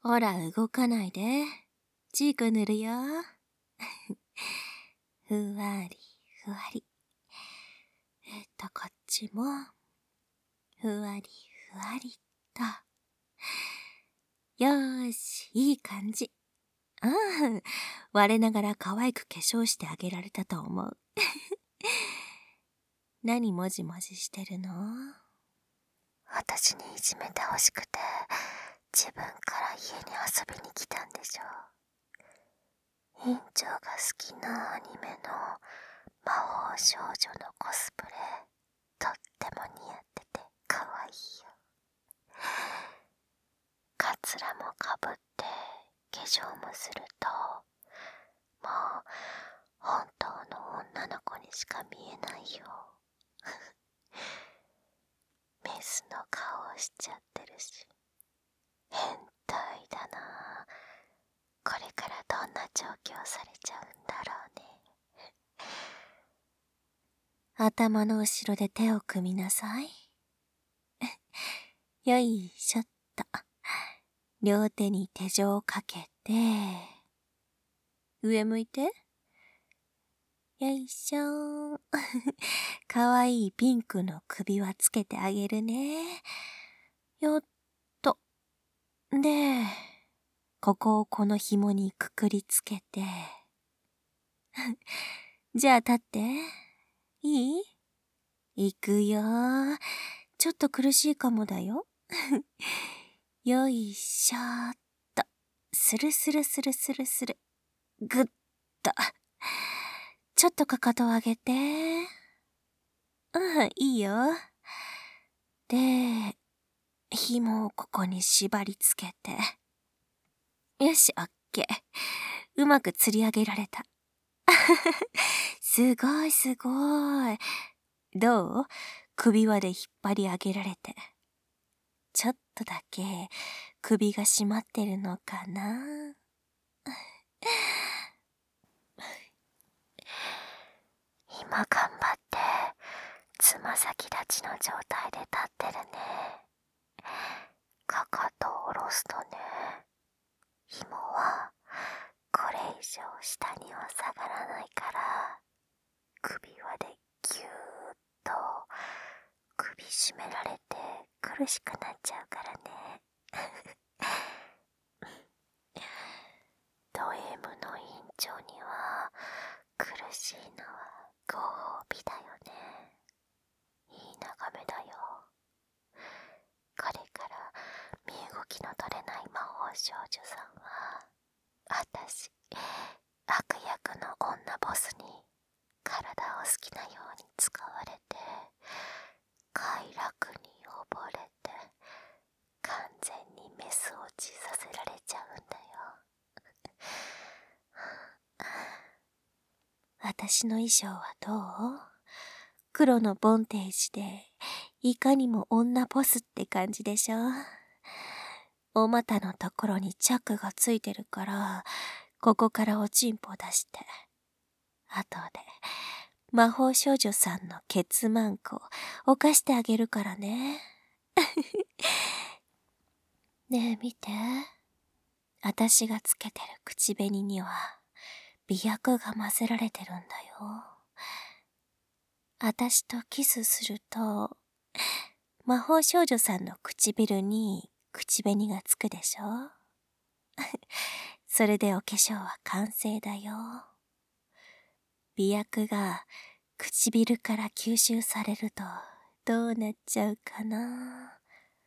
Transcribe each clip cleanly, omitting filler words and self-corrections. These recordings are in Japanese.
ほら、動かないで。チーク塗るよ。ふわり、ふわり。こっちも、ふわり、ふわりと。よーし、いい感じ。我ながら可愛く化粧してあげられたと思う。何もじもじしてるの？ 私にいじめてほしくて、自分から家に遊びに来たんでしょ。院長が好きなアニメの魔法少女のコスプレ、とっても似合ってて可愛いよ。カツラもかぶって化粧もすると、もう本当の女の子にしか見えないよ。メスの顔をしちゃってるし、変態だな。これからどんな調教されちゃうんだろうね。 頭の後ろで手を組みなさい。よいしょっと。両手に手錠をかけて、上向いて。よいしょ。かわいいピンクの首輪つけてあげるね。よっと。で、ここをこの紐にくくりつけて。じゃあ立って。いい？いくよ。ちょっと苦しいかもだよ。よいしょーっと。スルスルスルスルスル。ぐっと。ちょっとかかとを上げて。いいよ。で、紐をここに縛り付けて。よし、オッケー。うまく吊り上げられた。すごいすごい。どう？首輪で引っ張り上げられて。ちょっとだけ首が締まってるのかな？ 今頑張ってつま先立ちの状態で立ってるね。かかとを下ろすとね、紐はこれ以上下には下がらないから、首輪でギューッと首絞められて苦しくなっちゃうからね。ド M の院長には苦しいのはご褒美だよね。いい眺めだよ。これから身動きの取れない魔法少女さんは、私、悪役の女ボスに体を好きなように使われて、快楽に溺れて、完全にメス落ちさせられちゃうんだよ。 私の衣装はどう？黒のボンテージで、いかにも女ボスって感じでしょ？お股のところにチャックがついてるから、ここからおちんぽ出して。後で、魔法少女さんのケツマンコ、犯してあげるからね。ねえ見て。私がつけてる口紅には、美薬が混ぜられてるんだよ。私とキスすると、魔法少女さんの唇に口紅がつくでしょ？それでお化粧は完成だよ。美薬が唇から吸収されるとどうなっちゃうかな？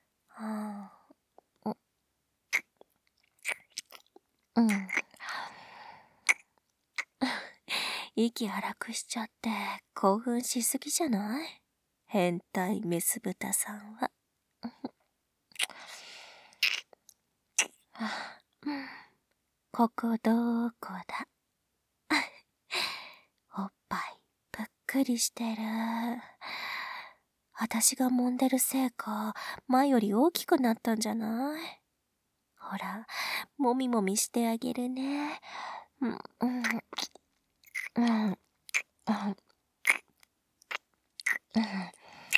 息荒くしちゃって興奮しすぎじゃない？変態メス豚さんは。ここどこだ？おっぱいぷっくりしてる。私が揉んでるせいか、前より大きくなったんじゃない？ほら、もみもみしてあげるね。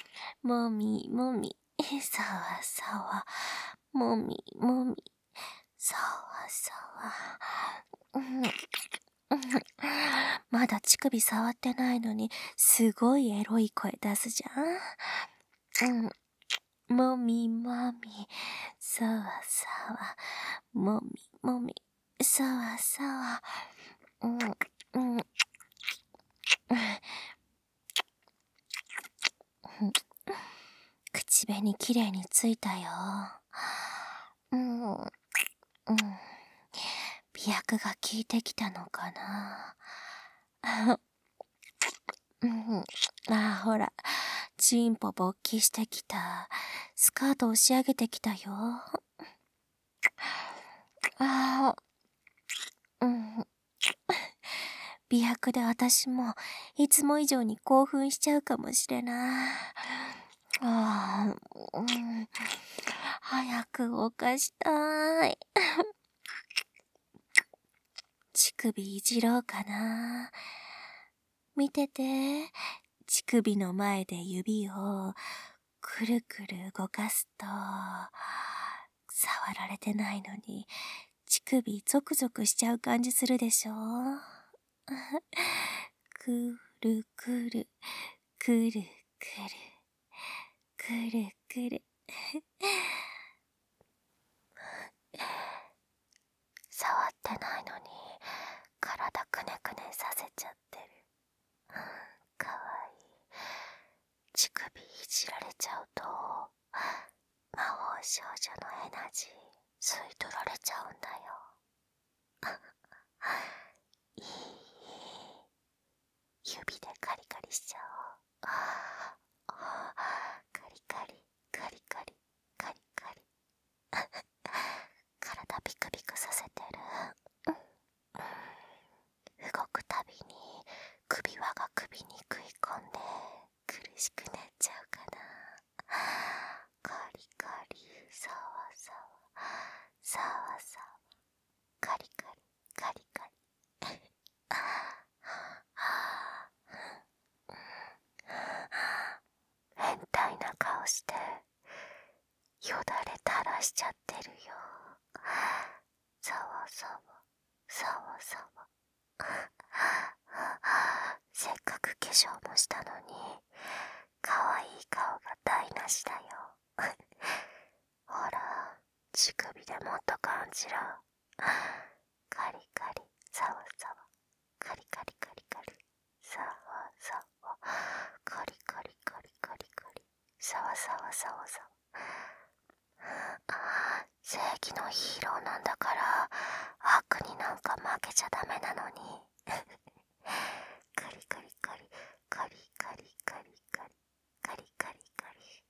もみもみ、さわさわ、もみもみ、 さわさわ。まだ乳首触ってないのに、すごいエロい声出すじゃん。もみもみ、さわさわ。もみもみ、さわさわ。口紅きれいについたよ。美薬が効いてきたのかな。ほら、チンポ勃起してきた。スカート押し上げてきたよ。美白で私もいつも以上に興奮しちゃうかもしれない。早く動かしたい。乳首いじろうかな。見てて。乳首の前で指をくるくる動かすと、触られてないのに乳首ゾクゾクしちゃう感じするでしょ。くるくる、くるくる、くるくる。 触ってないのに体くねくねさせちゃってる。かわいい。乳首いじられちゃうと魔法少女のエナジー吸い取られちゃうんだよ。いい、指でカリカリしちゃおう。カリカリカリカリカリカリ。体ビクビクさせてる。動くたびに首輪が首に食い込んで苦しくなっちゃうかな。カリカリ、サワサワ、サワサワ、カリカリ、カリカリ。変態な顔してよだれ垂らしちゃってるよ。サワサワ、サワサワ。せっかく化粧もしたのに可愛い顔が台無しだよ。ほら、乳首でもっと感じろ。カリカリ、サワサワ、カリカリカリカリ、サワサワ、カリカリカリカリカリ、サワサワサワサワ。正義のヒーローなんだから悪になんか負けちゃダメなのに。カリカリカリカリカリカリカリカリカリカリ。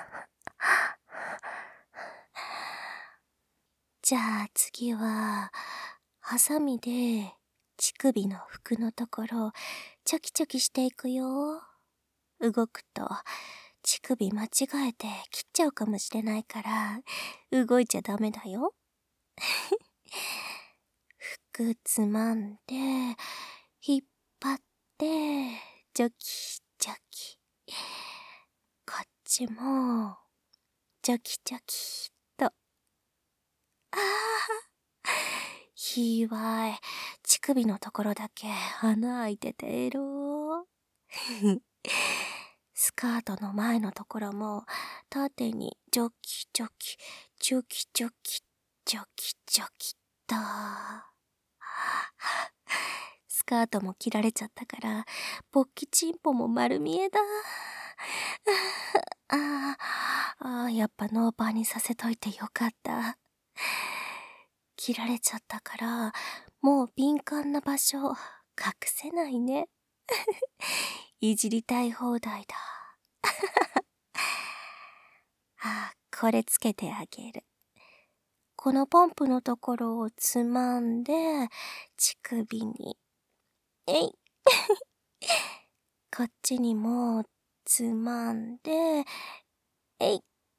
じゃあ次はハサミで乳首の服のところをチョキチョキしていくよ。動くと乳首間違えて切っちゃうかもしれないから動いちゃダメだよ。服つまんで引っ張ってジョキジョキ。こっちもジョキジョキと。ひわい。乳首のところだけ穴開いててエロー。スカートの前のところも縦にジョキジョキ、ジョキジョキ、ジョキジョキと。スカートも切られちゃったから、勃起チンポも丸見えだ。やっぱノーパーにさせといてよかった。切られちゃったから、もう敏感な場所隠せないね。いじりたい放題だ。これつけてあげる。このポンプのところをつまんで、乳首に。えい。こっちにもつまんで、えい。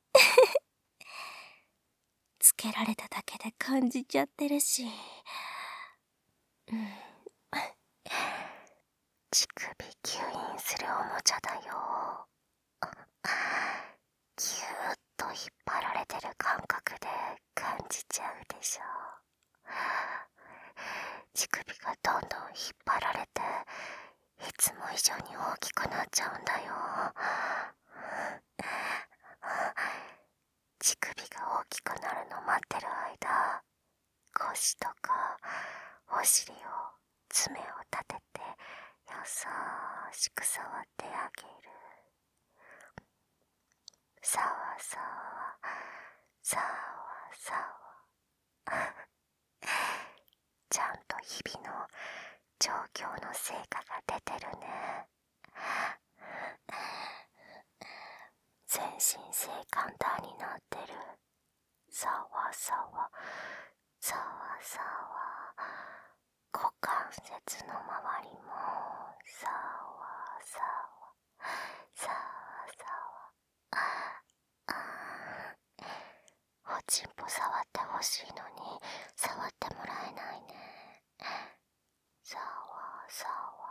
つけられただけで感じちゃってるし。 乳首吸引するおもちゃだよ。ぎゅーっと引っ張られてる感覚で感じちゃうでしょ。 乳首がどんどん引っ張られて、いつも以上に大きくなっちゃうんだよ。乳首が大きくなるの待ってる間、腰とかお尻を爪を立てて優しく触ってあげる。さわさわさわさわちゃんと日々の状況の成果が出てるね。全身性感帯になってる。さわさわさわさわ、股関節の周りもさわさわさわさわ。おちんぽ触ってほしいのに触ってもらえないね。さわさ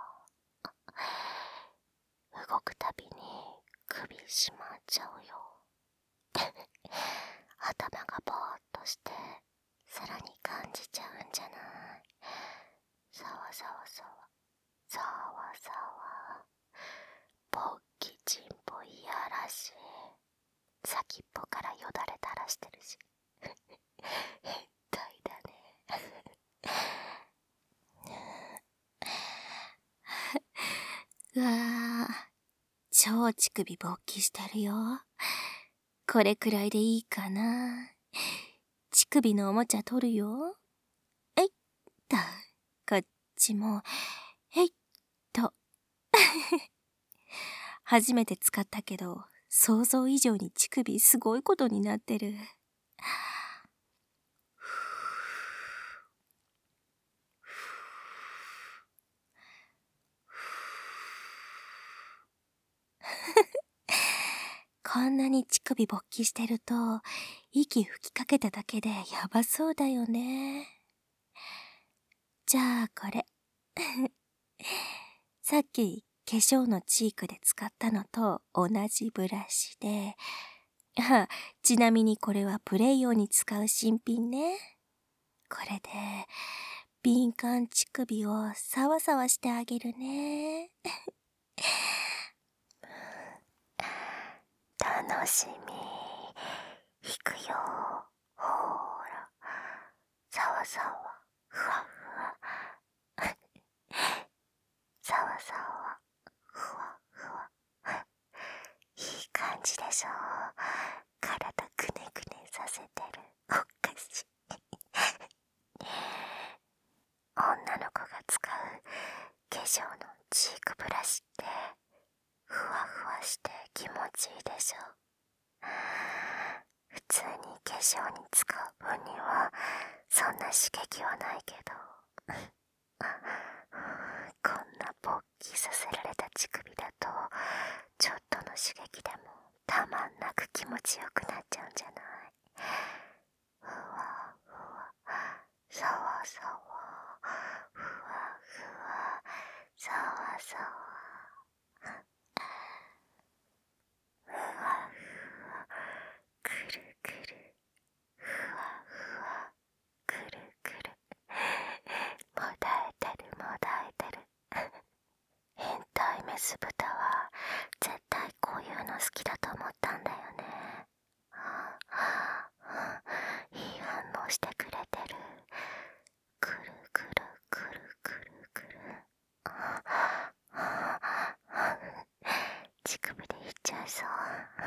わ、動くたびに首しまっちゃうよ。頭がぼーっとしてさらに感じちゃうんじゃない？さわさわさわさわさわ、ポッキチンポいやらしい。先っぽからよだれ垂らしてるし変態だうわー、超乳首勃起してるよ。これくらいでいいかな。乳首のおもちゃ取るよ。えいっと、こっちも、えいっと。初めて使ったけど、想像以上に乳首すごいことになってる。こんなに乳首勃起してると、息吹きかけただけでやばそうだよね。じゃあこれ。さっき化粧のチークで使ったのと同じブラシで、ちなみにこれはプレイ用に使う新品ね。これで敏感乳首をサワサワしてあげるね。 楽しみ。引くよ。ほーら。さわさわ、ふわふわ。さわさわ、ふわふわ。いい感じでしょ。体くねくねさせてる。おかしい。女の子が使う化粧のチークブラシってふわふわして気持ちいいでしょ。普通に化粧に使う分にはそんな刺激はないけど、こんな勃起させられた乳首だとちょっとの刺激でもたまんなく気持ちよくなっちゃうんじゃない？ふわふわさわさわ、ふわふわさわさわ、ふわふわくるくる、ふわふわくるくる、もだえてるもだえてる。変態メス豚は絶対こういうの好きだと思ったんだよね。いい反応してくれてる。くるくるくるくるくる。乳首でいっちゃいそう。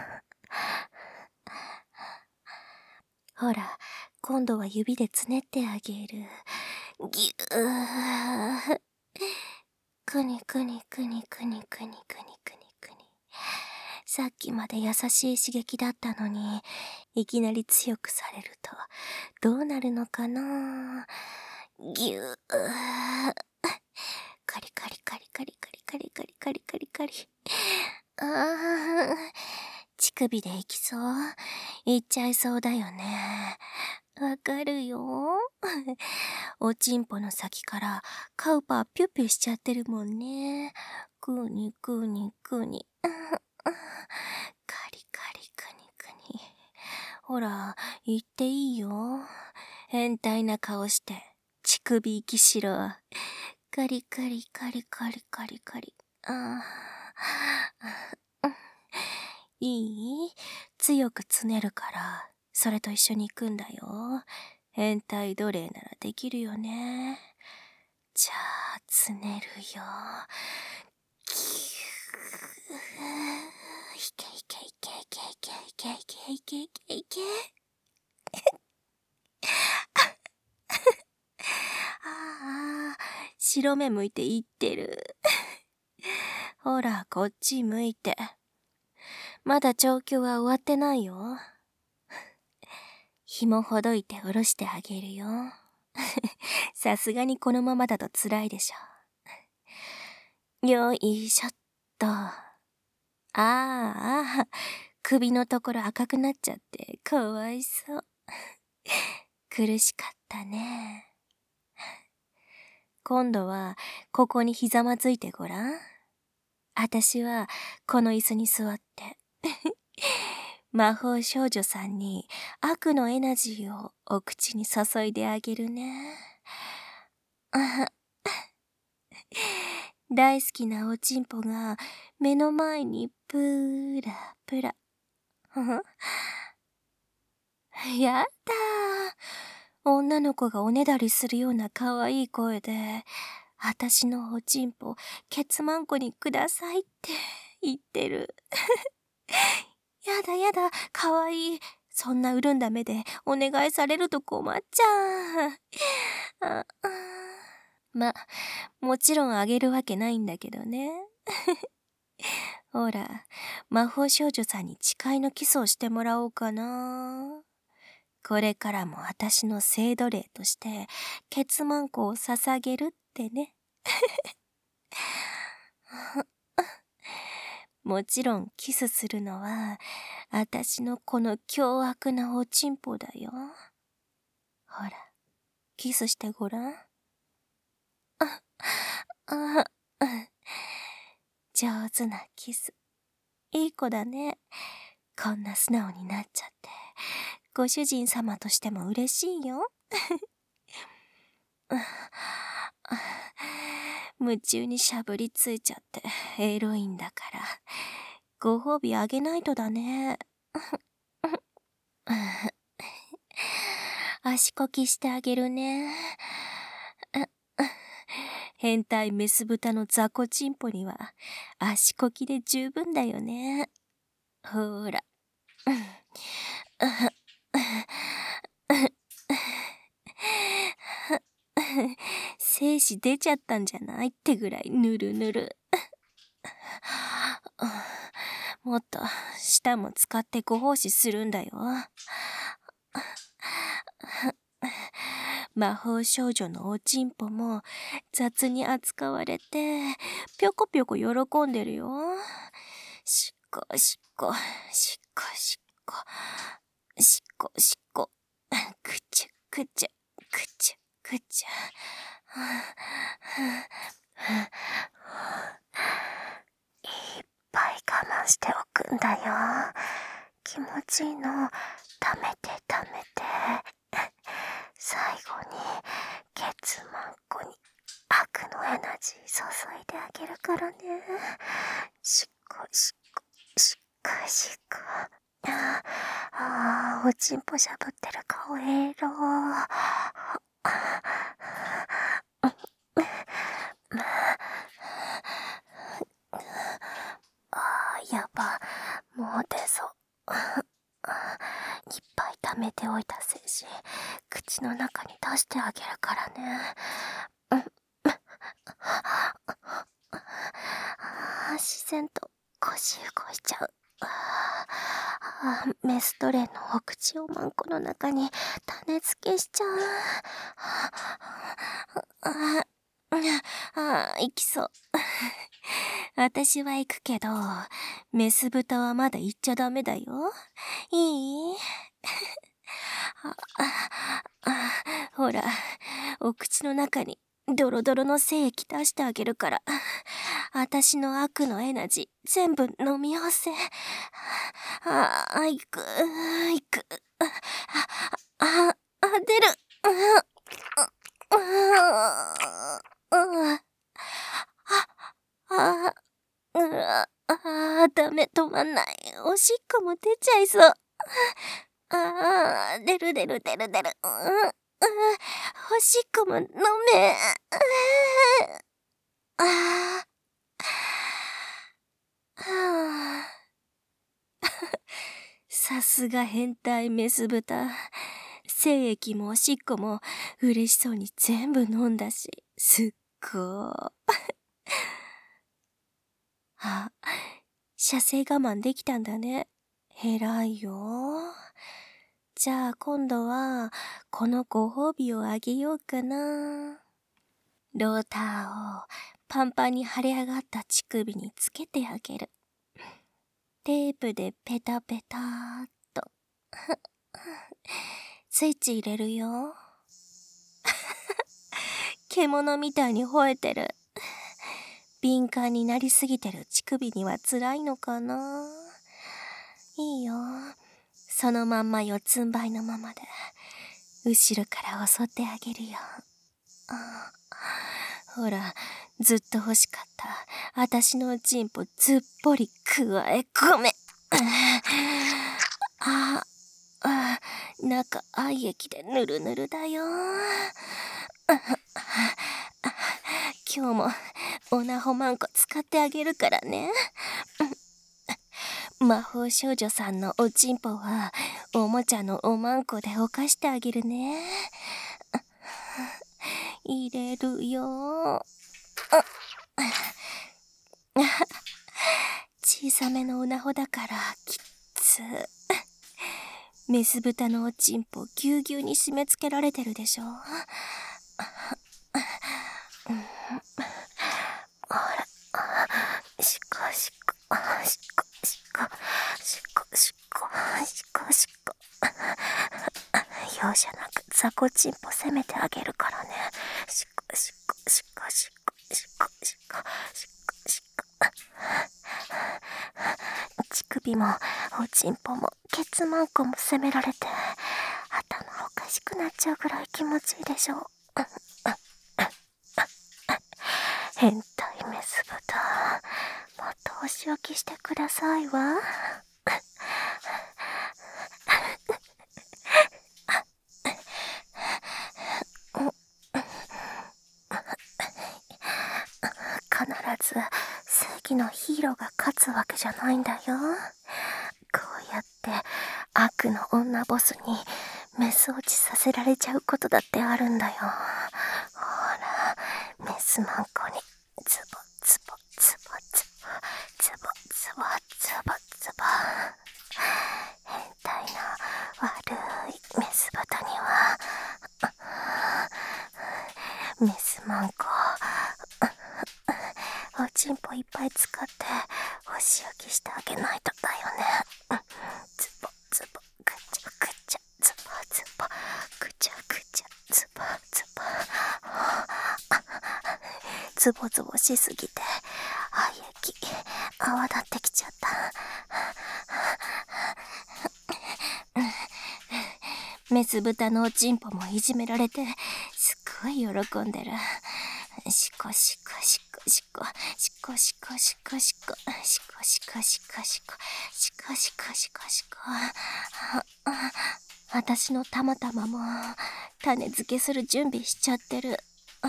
ほら、今度は指でつねってあげる。ぎゅー。くにくにくにくにくにくにくにくに。さっきまで優しい刺激だったのに、いきなり強くされると、どうなるのかな。ぎゅー。カリカリカリカリカリカリカリカリカリカリ。乳首でいきそう。いっちゃいそうだよね。わかるよ。おちんぽの先からカウパーピュッピュしちゃってるもんね。くにくにくに。カリカリくにくに。ほら、言っていいよ。変態な顔して、乳首息しろ。カリカリカリカリカリカリ。いい？強くつねるから、それと一緒に行くんだよ。変態奴隷ならできるよね。じゃあ、つねるよ。キュー。いけいけいけいけいけいけいけいけいけいけ。ああ、白目向いて言ってる。ほら、こっち向いて。まだ調教は終わってないよ。紐ほどいて下ろしてあげるよ。さすがにこのままだと辛いでしょ。よいしょっと。首のところ赤くなっちゃってかわいそう。苦しかったね。今度はここにひざまずいてごらん。あたしはこの椅子に座って魔法少女さんに悪のエナジーをお口に注いであげるね。大好きなおちんぽが目の前にプラプラ。やだー。女の子がおねだりするような可愛い声で、あたしのおちんぽ、ケツマンコにくださいって言ってる。やだやだ、かわいい。そんな潤んだ目でお願いされると困っちゃう。もちろんあげるわけないんだけどね。ほら、魔法少女さんに誓いのキスをしてもらおうかな。これからも私の性奴隷として、ケツマンコを捧げるってね。もちろんキスするのは、私のこの凶悪なおちんぽだよ。ほら、キスしてごらん。上手なキス。いい子だね。こんな素直になっちゃって。ご主人様としても嬉しいよ。夢中にしゃぶりついちゃってエロいんだから。ご褒美あげないとだね。足こきしてあげるね。変態メス豚の雑魚チンポには足こきで十分だよね。ほら。精子出ちゃったんじゃないってぐらいぬるぬる。もっと舌も使ってご奉仕するんだよ。魔法少女のおちんぽも雑に扱われてぴょこぴょこ喜んでるよ。しっこしっこしっこしっこしっこしっこくちゅくちゅくちゅくちゅ。 いっぱい我慢しておくんだよ。気持ちいいの。溜めて溜めて。最後にケツマンコに悪のエナジー注いであげるからね。しっこしっこしっこしっこ。おちんぽしゃぶってる顔エロ。やば、もう出そう。いっぱい溜めておいた精子、口の中に出してあげるからね。自然と腰動いちゃう。メストレのお口をマンコの中に種付けしちゃう。行きそう。 私は行くけど、メス豚はまだ行っちゃダメだよ。いい？ほら、お口の中にドロドロの精液出してあげるから、私の悪のエナジー全部飲み干せ。行く。出る。 まんない。おしっこも出ちゃいそう。出る。おしっこも飲め。さすが変態メス豚。精液もおしっこも嬉しそうに全部飲んだし、すっごー。射精我慢できたんだね。偉いよ。じゃあ今度は、このご褒美をあげようかな。ローターをパンパンに腫れ上がった乳首につけてあげる。テープでペタペターっと。スイッチ入れるよ。獣みたいに吠えてる。敏感になりすぎてる乳首には辛いのかな。いいよ。そのまんま四つん這いのままで、後ろから襲ってあげるよ。ほら、ずっと欲しかった。私のチンポずっぽりくわえ込め。中愛液でぬるぬるだよ。今日もオナホマンコ使ってあげるからね。魔法少女さんのおちんぽはおもちゃのおまんこでおかしてあげるね。入れるよ。小さめのオナホだからきっつ。メス豚のおちんぽぎゅうぎゅうに締め付けられてるでしょ。しこしこ。容赦なく雑魚チンポ攻めてあげるからね。しこ。乳首もおちんぽもケツマンコも攻められて頭おかしくなっちゃうぐらい気持ちいいでしょ。変態メス豚、もっとお仕置きしてくださいわ。必ず正義のヒーローが勝つわけじゃないんだよ。こうやって悪の女ボスにメス落ちさせられちゃうことだってあるんだよ。ほら、メスマンコにズボズボ。変態な悪いメス豚にはメスマンコおちんぽいっぱい使ってお仕置きしてあげないとだよね。ズボぐちゃぐちゃ、ズボぐちゃぐちゃ、ズボズボズボしすぎて愛液泡立ってきちゃった。メス豚のおちんぽもいじめられてすっごい喜んでる。しこ。私のたまたまも種付けする準備しちゃってる。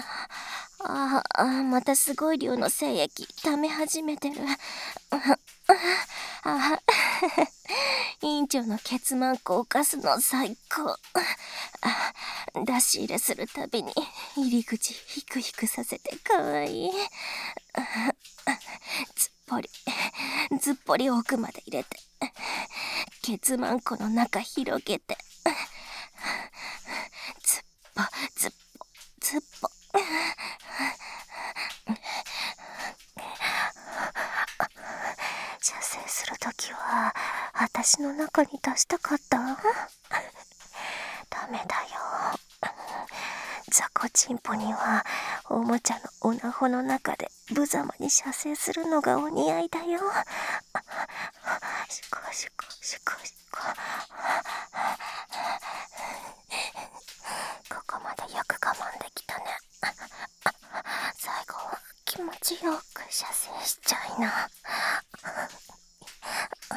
またすごい量の精液溜め始めてる。委員長のケツマンコを犯すの最高。出し入れするたびに入り口ヒクヒクさせてかわいい。ずっぽり奥まで入れてケツマンコの中広げてずっぽ。射精するときは私の中に出したかった。ダメだよ。雑魚チンポにはおもちゃのオナホの中で無様に射精するのがお似合いだよ。しこ。ここまでよく我慢できたね。最後は気持ちよく射精しちゃいな。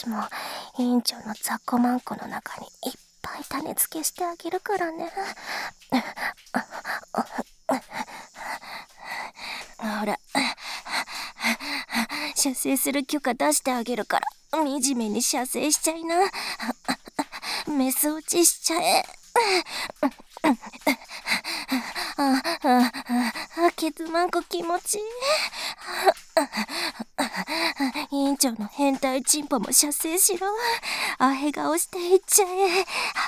私も委員長の雑魚マンコの中にいっぱい種付けしてあげるからね。ほら、射精する許可出してあげるから、惨めに射精しちゃいな。メス落ちしちゃえ。ケツマンコ気持ちいい。委員長の変態チンポも射精しろ。アヘ顔していっちゃえ。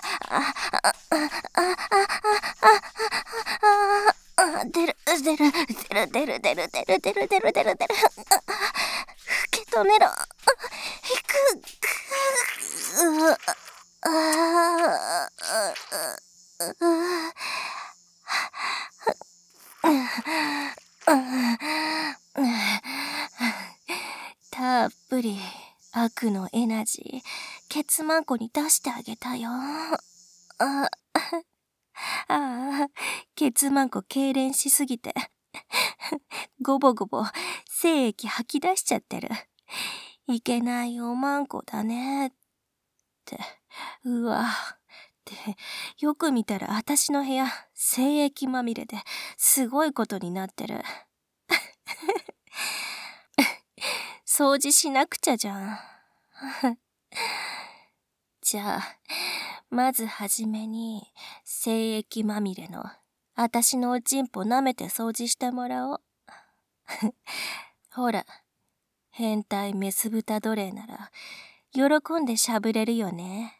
出る。受け止めろ。引く。たっぷり悪のエナジー、ケツマンコに出してあげたよ。ケツマンコ痙攣しすぎて、ごぼごぼ精液吐き出しちゃってる。いけないおまんこだねって。うわ。で、よく見たら私の部屋、精液まみれですごいことになってる。掃除しなくちゃじゃん。じゃあ、まずはじめに、精液まみれの、私のおちんぽ舐めて掃除してもらおう。ほら、変態メス豚奴隷なら、喜んでしゃぶれるよね。